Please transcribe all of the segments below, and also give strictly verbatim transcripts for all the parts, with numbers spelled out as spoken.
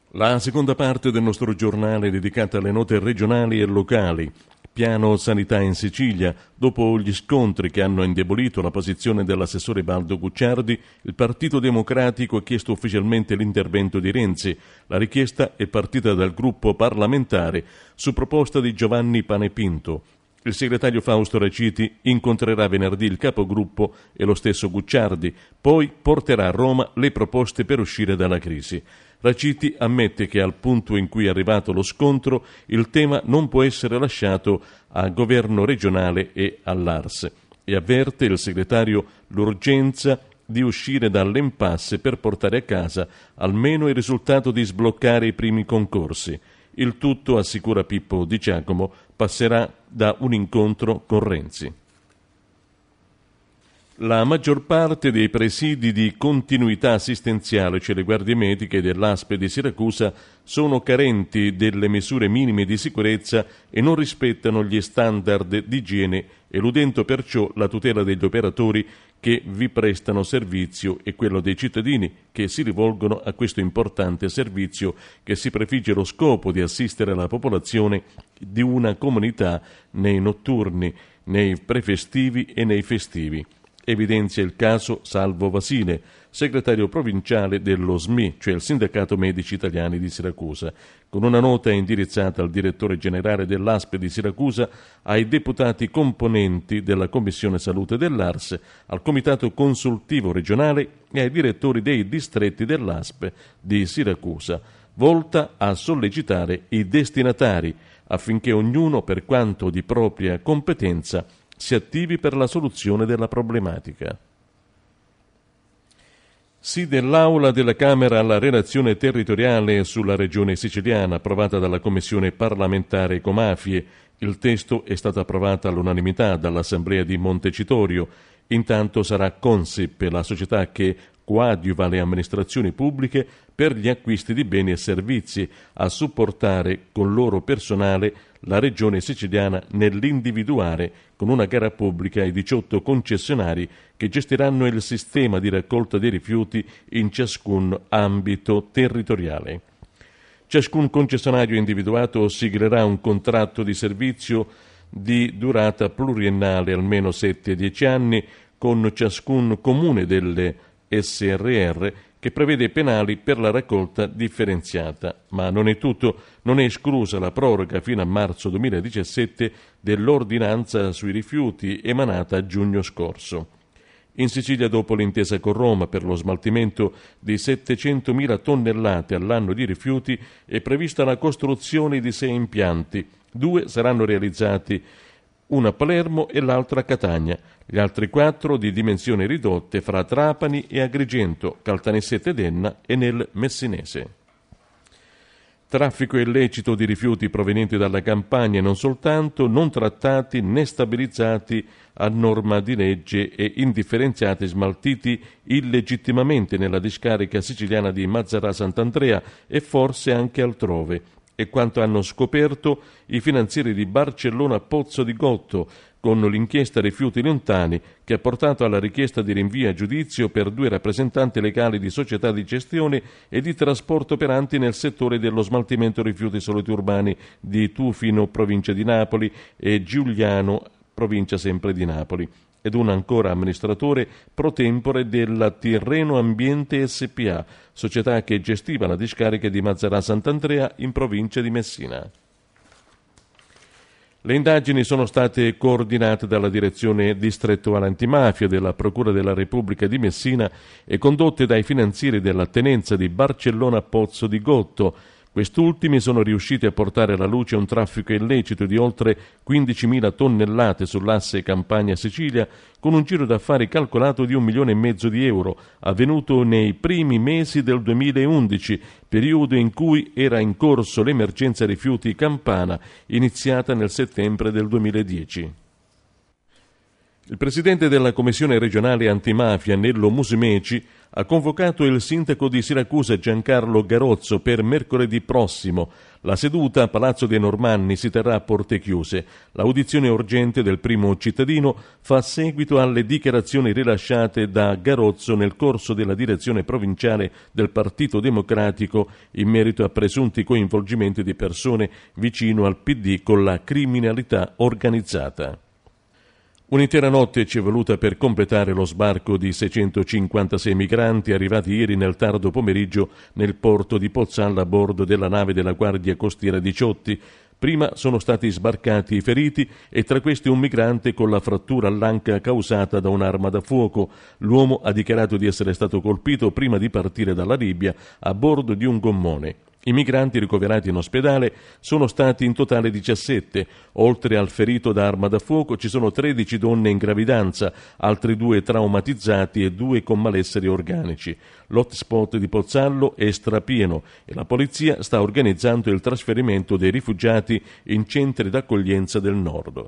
La seconda parte del nostro giornale è dedicata alle note regionali e locali. Piano sanità in Sicilia. Dopo gli scontri che hanno indebolito la posizione dell'assessore Baldo Gucciardi, il Partito Democratico ha chiesto ufficialmente l'intervento di Renzi. La richiesta è partita dal gruppo parlamentare su proposta di Giovanni Panepinto. Il segretario Fausto Raciti incontrerà venerdì il capogruppo e lo stesso Gucciardi, poi porterà a Roma le proposte per uscire dalla crisi. Raciti ammette che al punto in cui è arrivato lo scontro il tema non può essere lasciato al governo regionale e all'A R S e avverte il segretario l'urgenza di uscire dall'impasse per portare a casa almeno il risultato di sbloccare i primi concorsi. Il tutto, assicura Pippo Di Giacomo, passerà da un incontro con Renzi. La maggior parte dei presidi di continuità assistenziale, cioè le guardie mediche dell'A S P di Siracusa, sono carenti delle misure minime di sicurezza e non rispettano gli standard di igiene, eludendo perciò la tutela degli operatori che vi prestano servizio e quello dei cittadini che si rivolgono a questo importante servizio che si prefigge lo scopo di assistere la popolazione di una comunità nei notturni, nei prefestivi e nei festivi. Evidenzia il caso Salvo Vasile, segretario provinciale dello S M I, cioè il Sindacato Medici Italiani di Siracusa, con una nota indirizzata al direttore generale dell'A S P di Siracusa, ai deputati componenti della Commissione Salute dell'A R S, al Comitato Consultivo Regionale e ai direttori dei distretti dell'A S P di Siracusa, volta a sollecitare i destinatari affinché ognuno, per quanto di propria competenza, si attivi per la soluzione della problematica. Sì dell'Aula della Camera alla relazione territoriale sulla regione siciliana approvata dalla Commissione parlamentare Ecomafie. Il testo è stato approvato all'unanimità dall'Assemblea di Montecitorio. Intanto sarà Consip, la società che coadiuva le amministrazioni pubbliche per gli acquisti di beni e servizi, a supportare con loro personale la regione siciliana nell'individuare con una gara pubblica i diciotto concessionari che gestiranno il sistema di raccolta dei rifiuti in ciascun ambito territoriale. Ciascun concessionario individuato siglerà un contratto di servizio di durata pluriennale, almeno sette a dieci anni, con ciascun comune delle S R R, che prevede penali per la raccolta differenziata. Ma non è tutto, non è esclusa la proroga fino a marzo duemiladiciassette dell'ordinanza sui rifiuti emanata a giugno scorso. In Sicilia, dopo l'intesa con Roma per lo smaltimento di settecentomila tonnellate all'anno di rifiuti, è prevista la costruzione di sei impianti. Due saranno realizzati, una a Palermo e l'altra a Catania. Gli altri quattro di dimensioni ridotte fra Trapani e Agrigento, Caltanissetta ed Enna e nel Messinese. Traffico illecito di rifiuti provenienti dalla Campania e non soltanto, non trattati né stabilizzati a norma di legge e indifferenziati smaltiti illegittimamente nella discarica siciliana di Mazzarà Sant'Andrea e forse anche altrove. E quanto hanno scoperto i finanzieri di Barcellona Pozzo di Gotto con l'inchiesta rifiuti lontani che ha portato alla richiesta di rinvio a giudizio per due rappresentanti legali di società di gestione e di trasporto operanti nel settore dello smaltimento rifiuti solidi urbani di Tufino, provincia di Napoli, e Giuliano, provincia sempre di Napoli, ed un ancora amministratore pro tempore della Tirreno Ambiente S P A, società che gestiva la discarica di Mazzarà Sant'Andrea in provincia di Messina. Le indagini sono state coordinate dalla Direzione Distrettuale Antimafia della Procura della Repubblica di Messina e condotte dai finanzieri della tenenza di Barcellona Pozzo di Gotto. Quest'ultimi sono riusciti a portare alla luce un traffico illecito di oltre quindicimila tonnellate sull'asse Campania-Sicilia con un giro d'affari calcolato di un milione e mezzo di euro, avvenuto nei primi mesi del duemilaundici, periodo in cui era in corso l'emergenza rifiuti campana, iniziata nel settembre del duemiladieci. Il presidente della Commissione regionale antimafia, Nello Musumeci, ha convocato il sindaco di Siracusa Giancarlo Garozzo per mercoledì prossimo. La seduta a Palazzo dei Normanni si terrà a porte chiuse. L'audizione urgente del primo cittadino fa seguito alle dichiarazioni rilasciate da Garozzo nel corso della direzione provinciale del Partito Democratico in merito a presunti coinvolgimenti di persone vicino al P D con la criminalità organizzata. Un'intera notte ci è voluta per completare lo sbarco di seicentocinquantasei migranti arrivati ieri nel tardo pomeriggio nel porto di Pozzalla a bordo della nave della Guardia Costiera Diciotti. Prima sono stati sbarcati i feriti e tra questi un migrante con la frattura all'anca causata da un'arma da fuoco. L'uomo ha dichiarato di essere stato colpito prima di partire dalla Libia a bordo di un gommone. I migranti ricoverati in ospedale sono stati in totale diciassette. Oltre al ferito da arma da fuoco ci sono tredici donne in gravidanza, altri due traumatizzati e due con malesseri organici. L'hotspot di Pozzallo è strapieno e la polizia sta organizzando il trasferimento dei rifugiati in centri d'accoglienza del nord.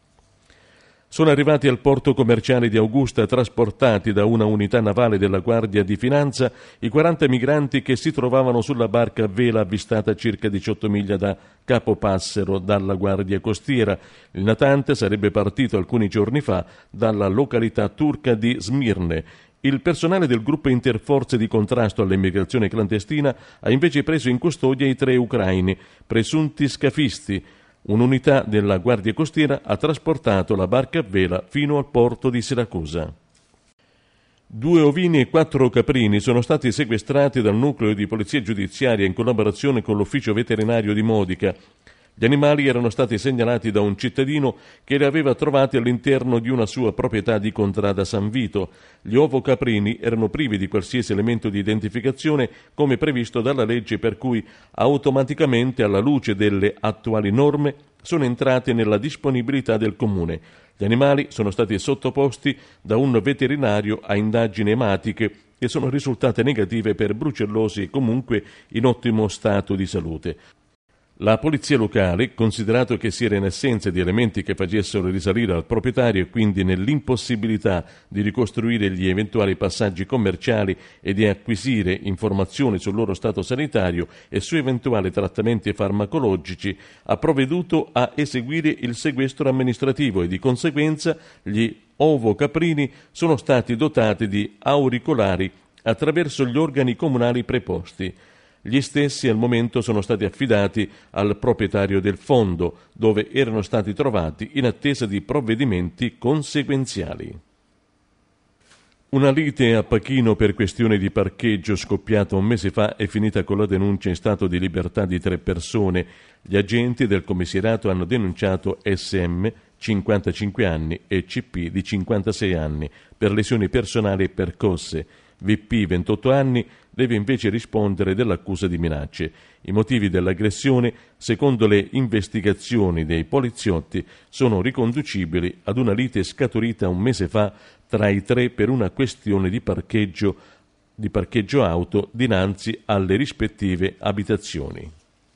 Sono arrivati al porto commerciale di Augusta, trasportati da una unità navale della Guardia di Finanza, i quaranta migranti che si trovavano sulla barca a vela avvistata a circa diciotto miglia da Capopassero dalla Guardia Costiera. Il natante sarebbe partito alcuni giorni fa dalla località turca di Smirne. Il personale del gruppo interforze di contrasto all'immigrazione clandestina ha invece preso in custodia i tre ucraini, presunti scafisti. Un'unità della Guardia Costiera ha trasportato la barca a vela fino al porto di Siracusa. Due ovini e quattro caprini sono stati sequestrati dal nucleo di polizia giudiziaria in collaborazione con l'ufficio veterinario di Modica. Gli animali erano stati segnalati da un cittadino che li aveva trovati all'interno di una sua proprietà di Contrada San Vito. Gli ovocaprini erano privi di qualsiasi elemento di identificazione come previsto dalla legge, per cui automaticamente, alla luce delle attuali norme, sono entrati nella disponibilità del comune. Gli animali sono stati sottoposti da un veterinario a indagini ematiche e sono risultate negative per brucellosi e comunque in ottimo stato di salute. La polizia locale, considerato che si era in assenza di elementi che facessero risalire al proprietario e quindi nell'impossibilità di ricostruire gli eventuali passaggi commerciali e di acquisire informazioni sul loro stato sanitario e su eventuali trattamenti farmacologici, ha provveduto a eseguire il sequestro amministrativo e di conseguenza gli ovocaprini sono stati dotati di auricolari attraverso gli organi comunali preposti. Gli stessi al momento sono stati affidati al proprietario del fondo, dove erano stati trovati in attesa di provvedimenti conseguenziali. Una lite a Pachino per questione di parcheggio scoppiata un mese fa è finita con la denuncia in stato di libertà di tre persone. Gli agenti del commissariato hanno denunciato S M, cinquantacinque anni, e C P di cinquantasei anni, per lesioni personali e percosse. V P, ventotto anni, deve invece rispondere dell'accusa di minacce. I motivi dell'aggressione, secondo le investigazioni dei poliziotti, sono riconducibili ad una lite scaturita un mese fa tra i tre per una questione di parcheggio, di parcheggio auto dinanzi alle rispettive abitazioni.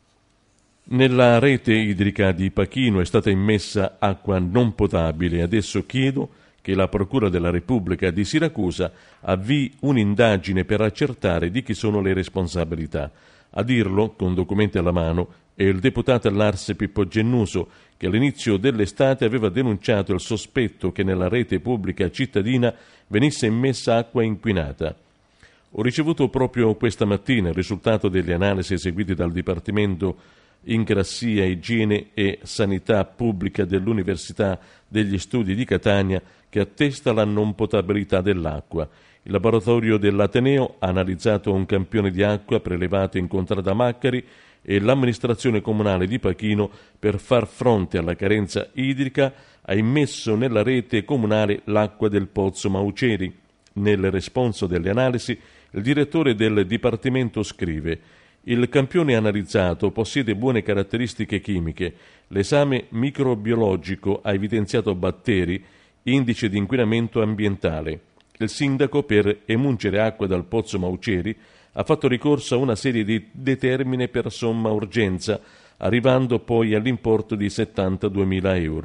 Nella rete idrica di Pachino è stata immessa acqua non potabile. Adesso chiedo che la Procura della Repubblica di Siracusa avvii un'indagine per accertare di chi sono le responsabilità. A dirlo, con documenti alla mano, è il deputato all'Arse Pippo Gennuso, che all'inizio dell'estate aveva denunciato il sospetto che nella rete pubblica cittadina venisse immessa acqua inquinata. Ho ricevuto proprio questa mattina il risultato delle analisi eseguite dal Dipartimento Ingrassia, Igiene e Sanità Pubblica dell'Università degli Studi di Catania, che attesta la non potabilità dell'acqua. Il laboratorio dell'Ateneo ha analizzato un campione di acqua prelevato in Contrada Maccari e l'amministrazione comunale di Pachino, per far fronte alla carenza idrica, ha immesso nella rete comunale l'acqua del pozzo Mauceri. Nel responso delle analisi, il direttore del Dipartimento scrive: il campione analizzato possiede buone caratteristiche chimiche. L'esame microbiologico ha evidenziato batteri, indice di inquinamento ambientale. Il sindaco, per emuncere acqua dal pozzo Mauceri, ha fatto ricorso a una serie di determine per somma urgenza, arrivando poi all'importo di settantaduemila euro.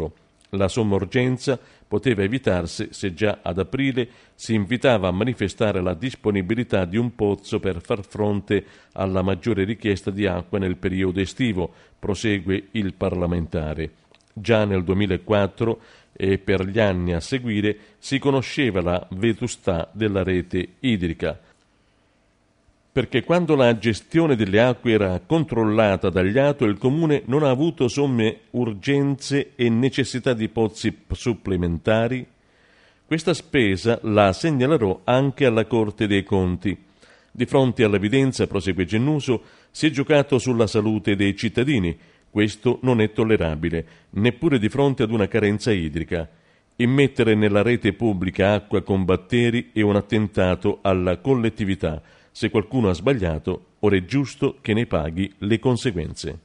La somma urgenza poteva evitarsi se già ad aprile si invitava a manifestare la disponibilità di un pozzo per far fronte alla maggiore richiesta di acqua nel periodo estivo, prosegue il parlamentare. Già nel duemilaquattro e per gli anni a seguire si conosceva la vetustà della rete idrica, perché quando la gestione delle acque era controllata dagli A T O il Comune non ha avuto somme urgenze e necessità di pozzi supplementari. Questa spesa la segnalerò anche alla Corte dei Conti. Di fronte all'evidenza, prosegue Gennuso, si è giocato sulla salute dei cittadini. Questo non è tollerabile, neppure di fronte ad una carenza idrica. Immettere nella rete pubblica acqua con batteri è un attentato alla collettività. Se qualcuno ha sbagliato, ora è giusto che ne paghi le conseguenze.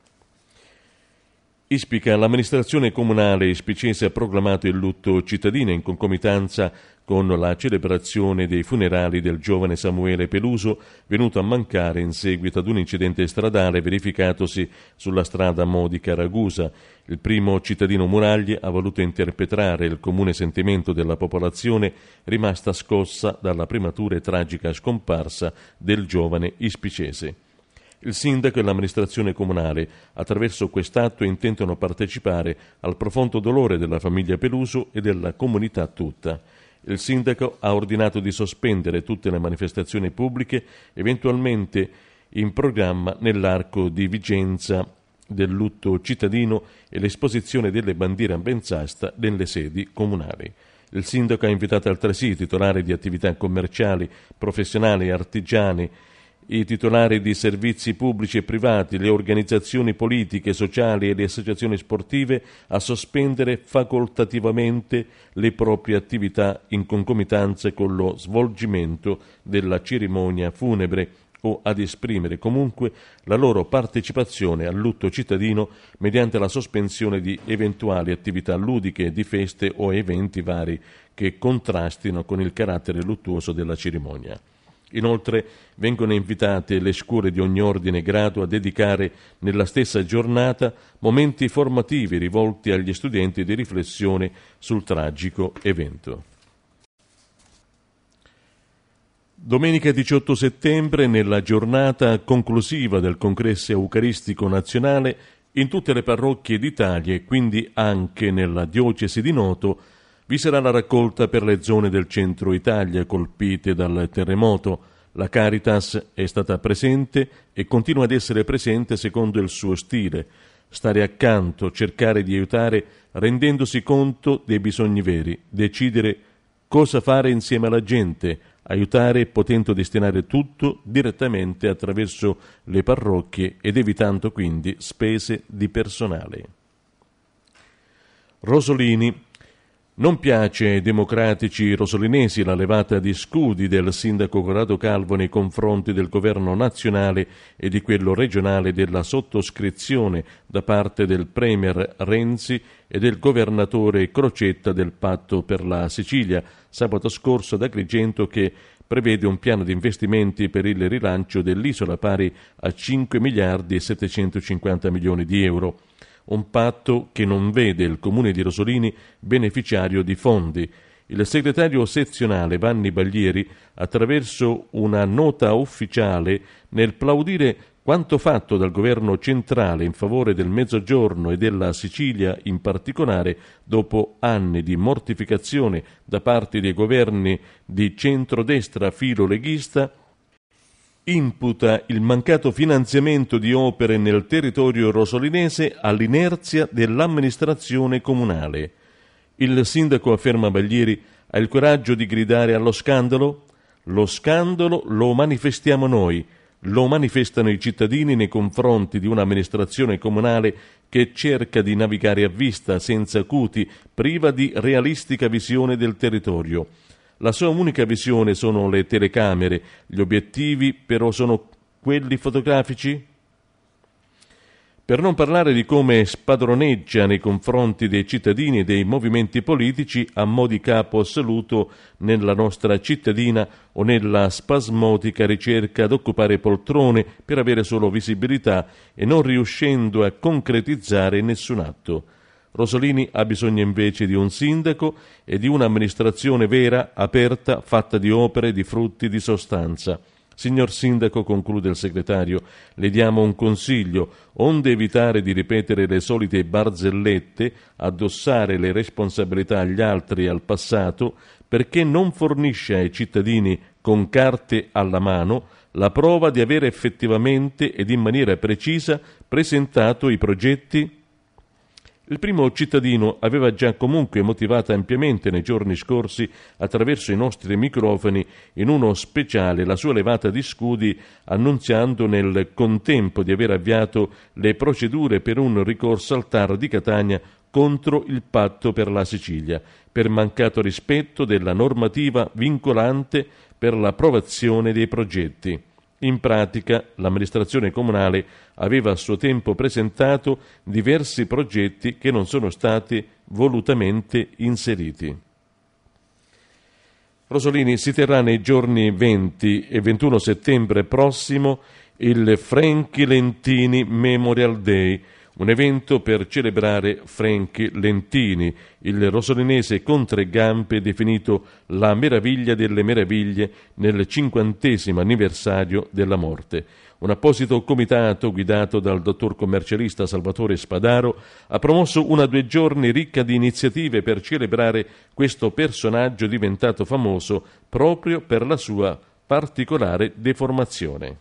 Ispica, l'amministrazione comunale ispicese ha proclamato il lutto cittadino in concomitanza con la celebrazione dei funerali del giovane Samuele Peluso, venuto a mancare in seguito ad un incidente stradale verificatosi sulla strada Modica-Ragusa. Il primo cittadino Muraglie ha voluto interpretare il comune sentimento della popolazione rimasta scossa dalla prematura e tragica scomparsa del giovane ispicese. Il sindaco e l'amministrazione comunale, attraverso quest'atto, intentano partecipare al profondo dolore della famiglia Peluso e della comunità tutta. Il sindaco ha ordinato di sospendere tutte le manifestazioni pubbliche eventualmente in programma nell'arco di vigenza del lutto cittadino e l'esposizione delle bandiere a benzasta nelle sedi comunali. Il sindaco ha invitato altresì i titolari di attività commerciali, professionali e artigiane, i titolari di servizi pubblici e privati, le organizzazioni politiche, sociali e le associazioni sportive a sospendere facoltativamente le proprie attività in concomitanza con lo svolgimento della cerimonia funebre o ad esprimere comunque la loro partecipazione al lutto cittadino mediante la sospensione di eventuali attività ludiche, di feste o eventi vari che contrastino con il carattere luttuoso della cerimonia. Inoltre vengono invitate le scuole di ogni ordine e grado a dedicare nella stessa giornata momenti formativi rivolti agli studenti di riflessione sul tragico evento. Domenica diciotto settembre, nella giornata conclusiva del Congresso Eucaristico Nazionale, in tutte le parrocchie d'Italia e quindi anche nella diocesi di Noto, vi sarà la raccolta per le zone del centro Italia colpite dal terremoto. La Caritas è stata presente e continua ad essere presente secondo il suo stile: stare accanto, cercare di aiutare rendendosi conto dei bisogni veri, decidere cosa fare insieme alla gente, aiutare potendo destinare tutto direttamente attraverso le parrocchie ed evitando quindi spese di personale. Rosolini. Non piace ai democratici rosolinesi la levata di scudi del sindaco Corrado Calvo nei confronti del governo nazionale e di quello regionale della sottoscrizione da parte del premier Renzi e del governatore Crocetta del patto per la Sicilia, sabato scorso ad Agrigento, che prevede un piano di investimenti per il rilancio dell'isola pari a cinque miliardi e settecentocinquanta milioni di euro. Un patto che non vede il comune di Rosolini beneficiario di fondi. Il segretario sezionale Vanni Baglieri, attraverso una nota ufficiale, nel plaudire quanto fatto dal governo centrale in favore del Mezzogiorno e della Sicilia in particolare, dopo anni di mortificazione da parte dei governi di centrodestra filo-leghista, imputa il mancato finanziamento di opere nel territorio rosolinese all'inerzia dell'amministrazione comunale. Il sindaco, afferma Baglieri, ha il coraggio di gridare allo scandalo? Lo scandalo lo manifestiamo noi, lo manifestano i cittadini nei confronti di un'amministrazione comunale che cerca di navigare a vista, senza acuti, priva di realistica visione del territorio. La sua unica visione sono le telecamere, gli obiettivi però sono quelli fotografici? Per non parlare di come spadroneggia nei confronti dei cittadini e dei movimenti politici a mo' di capo assoluto nella nostra cittadina o nella spasmodica ricerca d'occupare poltrone per avere solo visibilità e non riuscendo a concretizzare nessun atto. Rosolini ha bisogno invece di un sindaco e di un'amministrazione vera, aperta, fatta di opere, di frutti, di sostanza. Signor Sindaco, conclude il segretario, le diamo un consiglio, onde evitare di ripetere le solite barzellette, addossare le responsabilità agli altri e al passato, perché non fornisce ai cittadini con carte alla mano la prova di avere effettivamente ed in maniera precisa presentato i progetti. Il primo cittadino aveva già comunque motivato ampiamente nei giorni scorsi, attraverso i nostri microfoni, in uno speciale la sua levata di scudi, annunziando nel contempo di aver avviato le procedure per un ricorso al T A R di Catania contro il patto per la Sicilia, per mancato rispetto della normativa vincolante per l'approvazione dei progetti. In pratica, l'amministrazione comunale aveva a suo tempo presentato diversi progetti che non sono stati volutamente inseriti. Rosolini, si terrà nei giorni venti e ventuno settembre prossimo il Franchi Lentini Memorial Day, un evento per celebrare Franchi Lentini, il rosolinese con tre gambe definito la meraviglia delle meraviglie nel cinquantesimo anniversario della morte. Un apposito comitato guidato dal dottor commercialista Salvatore Spadaro ha promosso una due giorni ricca di iniziative per celebrare questo personaggio diventato famoso proprio per la sua particolare deformazione.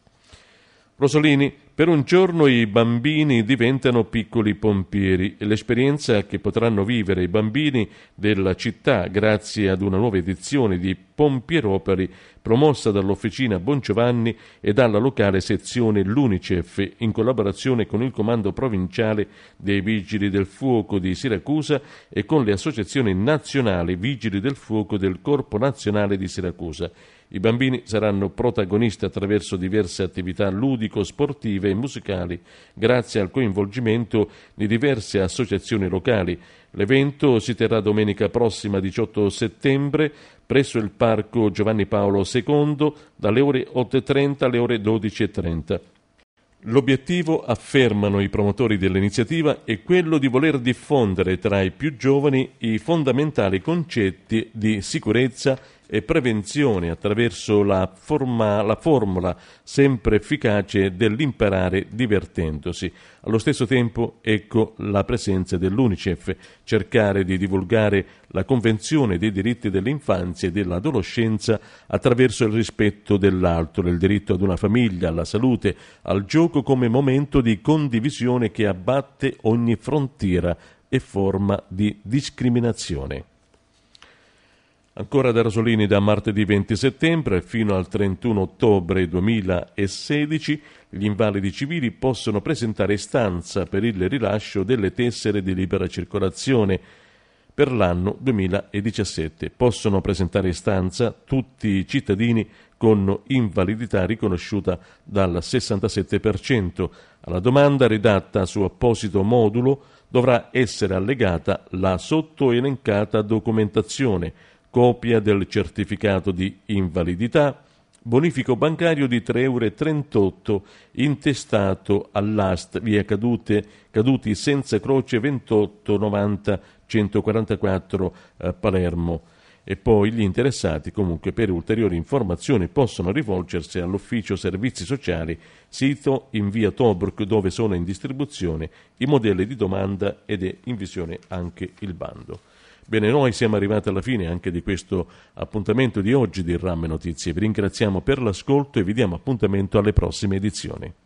Rosolini, per un giorno i bambini diventano piccoli pompieri e l'esperienza che potranno vivere i bambini della città grazie ad una nuova edizione di Pompieropoli promossa dall'Officina Bongiovanni e dalla locale sezione l'Unicef in collaborazione con il Comando Provinciale dei Vigili del Fuoco di Siracusa e con le associazioni nazionali Vigili del Fuoco del Corpo Nazionale di Siracusa. I bambini saranno protagonisti attraverso diverse attività ludico-sportive e musicali, grazie al coinvolgimento di diverse associazioni locali. L'evento si terrà domenica prossima diciotto settembre presso il Parco Giovanni Paolo secondo dalle ore otto e trenta alle ore dodici e trenta. L'obiettivo, affermano i promotori dell'iniziativa, è quello di voler diffondere tra i più giovani i fondamentali concetti di sicurezza e prevenzione attraverso la, forma, la formula sempre efficace dell'imparare divertendosi. Allo stesso tempo, ecco la presenza dell'Unicef, cercare di divulgare la Convenzione dei diritti dell'infanzia e dell'adolescenza attraverso il rispetto dell'altro, del diritto ad una famiglia, alla salute, al gioco come momento di condivisione che abbatte ogni frontiera e forma di discriminazione. Ancora da Rosolini, da martedì venti settembre fino al trentuno ottobre duemilasedici gli invalidi civili possono presentare istanza per il rilascio delle tessere di libera circolazione per l'anno duemiladiciassette. Possono presentare istanza tutti i cittadini con invalidità riconosciuta dal sessantasette per cento. Alla domanda redatta su apposito modulo dovrà essere allegata la sottoelencata documentazione, copia del certificato di invalidità, bonifico bancario di tre virgola trentotto euro intestato all'A S T via Cadute, Caduti senza croce ventotto novanta centoquarantaquattro eh, Palermo. E poi gli interessati comunque per ulteriori informazioni possono rivolgersi all'Ufficio Servizi Sociali, sito in via Tobruk, dove sono in distribuzione i modelli di domanda ed è in visione anche il bando. Bene, noi siamo arrivati alla fine anche di questo appuntamento di oggi di RAM Notizie. Vi ringraziamo per l'ascolto e vi diamo appuntamento alle prossime edizioni.